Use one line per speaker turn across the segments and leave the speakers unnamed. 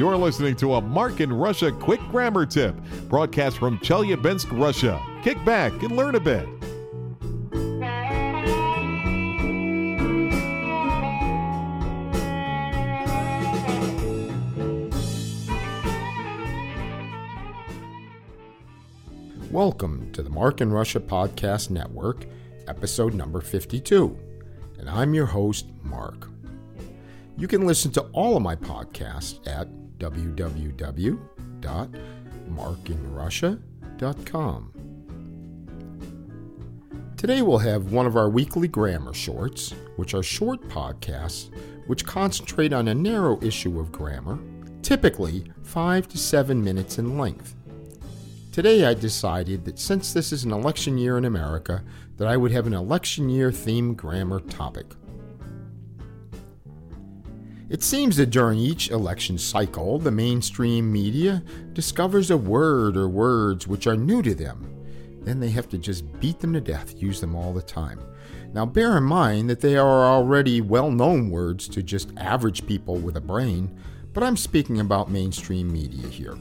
You're listening to a Mark in Russia quick grammar tip, broadcast from Chelyabinsk, Russia. Kick back and learn a bit.
Welcome to the Mark in Russia Podcast Network, episode number 52, and I'm your host, Mark. You can listen to all of my podcasts at www.markinrussia.com. Today we'll have one of our weekly grammar shorts, which are short podcasts which concentrate on a narrow issue of grammar, typically 5 to 7 minutes in length. Today I decided that since this is an election year in America, that I would have an election year themed grammar topic. It seems that during each election cycle, the mainstream media discovers a word or words which are new to them. Then they have to just beat them to death, use them all the time. Now bear in mind that they are already well-known words to just average people with a brain, but I'm speaking about mainstream media here.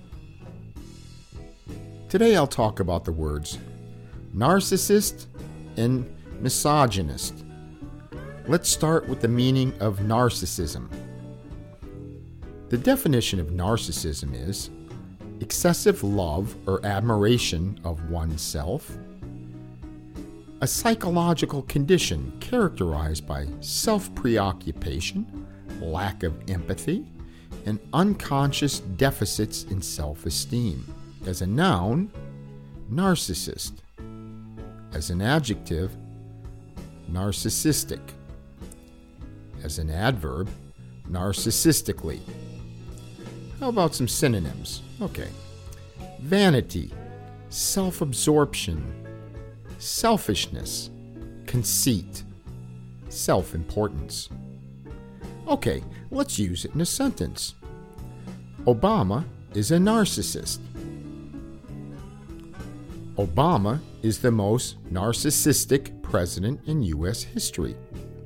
Today I'll talk about the words narcissist and misogynist. Let's start with the meaning of narcissism. The definition of narcissism is excessive love or admiration of oneself, a psychological condition characterized by self-preoccupation, lack of empathy, and unconscious deficits in self-esteem. As a noun, narcissist. As an adjective, narcissistic. As an adverb, narcissistically. How about some synonyms? Okay. Vanity, self-absorption, selfishness, conceit, self-importance. Okay, let's use it in a sentence. Obama is a narcissist. Obama is the most narcissistic president in U.S. history.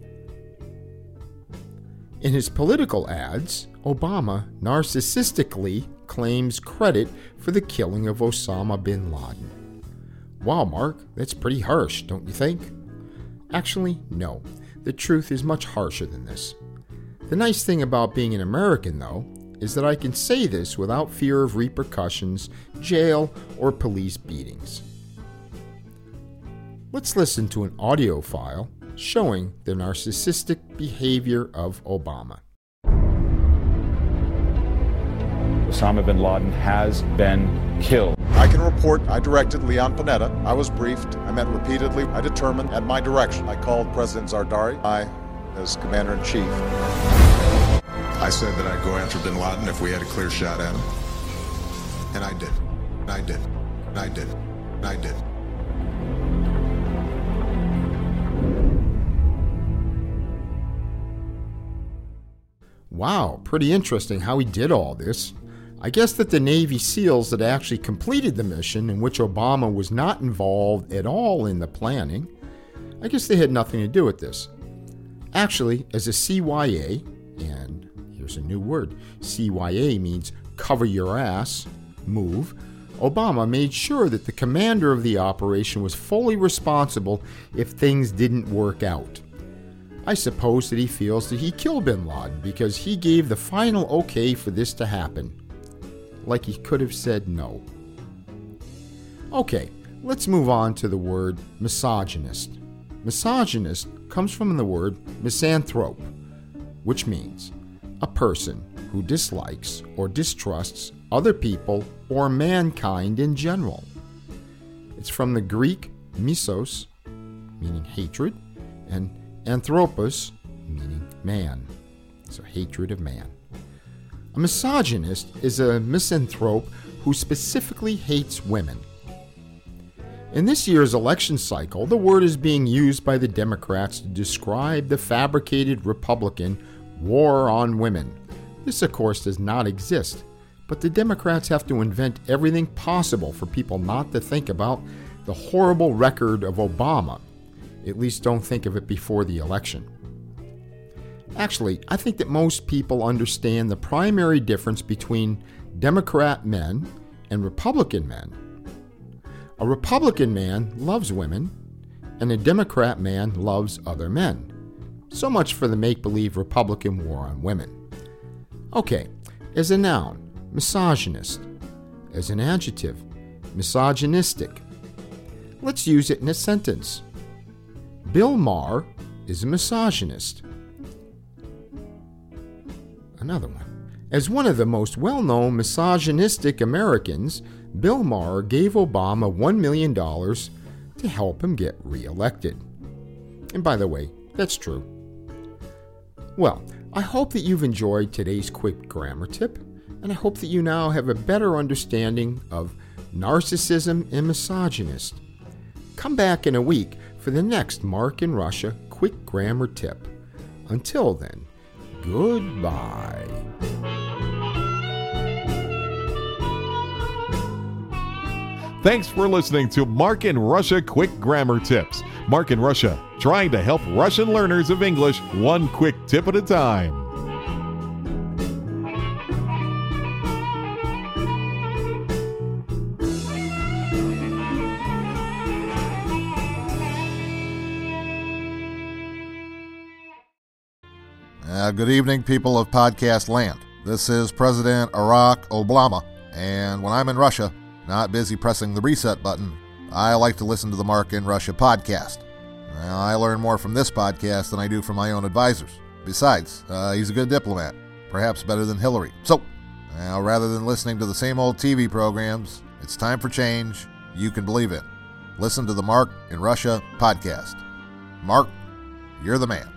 In his political ads, Obama narcissistically claims credit for the killing of Osama bin Laden. Wow, Mark, that's pretty harsh, don't you think? Actually, no. The truth is much harsher than this. The nice thing about being an American, though, is that I can say this without fear of repercussions, jail, or police beatings. Let's listen to an audio file showing the narcissistic behavior of Obama.
Osama bin Laden has been killed.
I can report I directed Leon Panetta. I was briefed. I met repeatedly. I determined at my direction. I called President Zardari. I, as Commander-in-Chief.
I said that I'd go after bin Laden if we had a clear shot at him. And I did. And I did. And I did. And I did.
Wow, pretty interesting how he did all this. I guess that the Navy SEALs that actually completed the mission, in which Obama was not involved at all in the planning, I guess they had nothing to do with this. Actually, as a CYA, and here's a new word, CYA means cover your ass, move, Obama made sure that the commander of the operation was fully responsible if things didn't work out. I suppose that he feels that he killed bin Laden because he gave the final okay for this to happen. Like he could have said no. Okay, let's move on to the word misogynist. Misogynist comes from the word misanthrope, which means a person who dislikes or distrusts other people or mankind in general. It's from the Greek misos, meaning hatred, and anthropos, meaning man. So hatred of man. A misogynist is a misanthrope who specifically hates women. In this year's election cycle, the word is being used by the Democrats to describe the fabricated Republican war on women. This, of course, does not exist, but the Democrats have to invent everything possible for people not to think about the horrible record of Obama. At least don't think of it before the election. Actually, I think that most people understand the primary difference between Democrat men and Republican men. A Republican man loves women, and a Democrat man loves other men. So much for the make-believe Republican war on women. Okay, as a noun, misogynist. As an adjective, misogynistic. Let's use it in a sentence. Bill Maher is a misogynist. Another one. As one of the most well-known misogynistic Americans, Bill Maher gave Obama $1 million to help him get reelected. And by the way, that's true. Well, I hope that you've enjoyed today's quick grammar tip, and I hope that you now have a better understanding of narcissism and misogynist. Come back in a week for the next Mark in Russia quick grammar tip. Until then, goodbye.
Thanks for listening to Mark in Russia Quick Grammar Tips. Mark in Russia, trying to help Russian learners of English one quick tip at a time.
Good evening, people of podcast land. This is President Barack Obama, and when I'm in Russia, not busy pressing the reset button, I like to listen to the Mark in Russia podcast. Now, I learn more from this podcast than I do from my own advisors. Besides, he's a good diplomat, perhaps better than Hillary. So, now rather than listening to the same old TV programs, it's time for change you can believe in. Listen to the Mark in Russia podcast. Mark, you're the man.